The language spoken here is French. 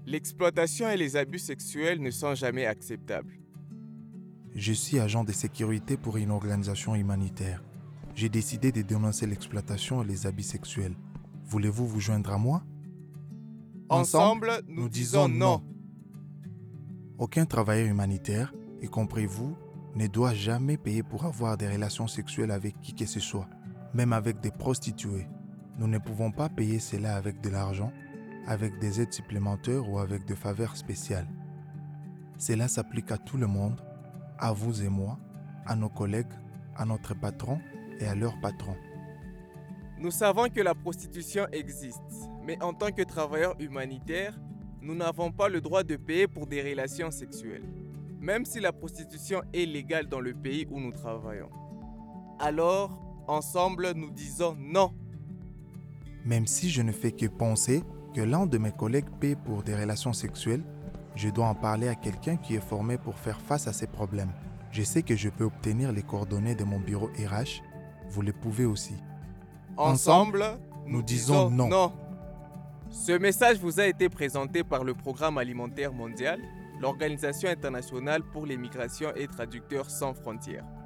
L'exploitation et les abus sexuels ne sont jamais acceptables. Je suis agent de sécurité pour une organisation humanitaire. J'ai décidé de dénoncer l'exploitation et les abus sexuels. Voulez-vous vous joindre à moi? Ensemble, nous disons non. Aucun travailleur humanitaire, y compris vous, ne doit jamais payer pour avoir des relations sexuelles avec qui que ce soit, même avec des prostituées. Nous ne pouvons pas payer cela avec de l'argent, avec des aides supplémentaires ou avec des faveurs spéciales. Cela s'applique à tout le monde, à vous et moi, à nos collègues, à notre patron et à leur patron. Nous savons que la prostitution existe, mais en tant que travailleurs humanitaires, nous n'avons pas le droit de payer pour des relations sexuelles, même si la prostitution est légale dans le pays où nous travaillons. Alors, ensemble, nous disons non. Même si je ne fais que penser que l'un de mes collègues paie pour des relations sexuelles, je dois en parler à quelqu'un qui est formé pour faire face à ces problèmes. Je sais que je peux obtenir les coordonnées de mon bureau RH. Vous les pouvez aussi. Ensemble, nous disons non. Ce message vous a été présenté par le Programme alimentaire mondial, l'Organisation internationale pour les migrations et traducteurs sans frontières.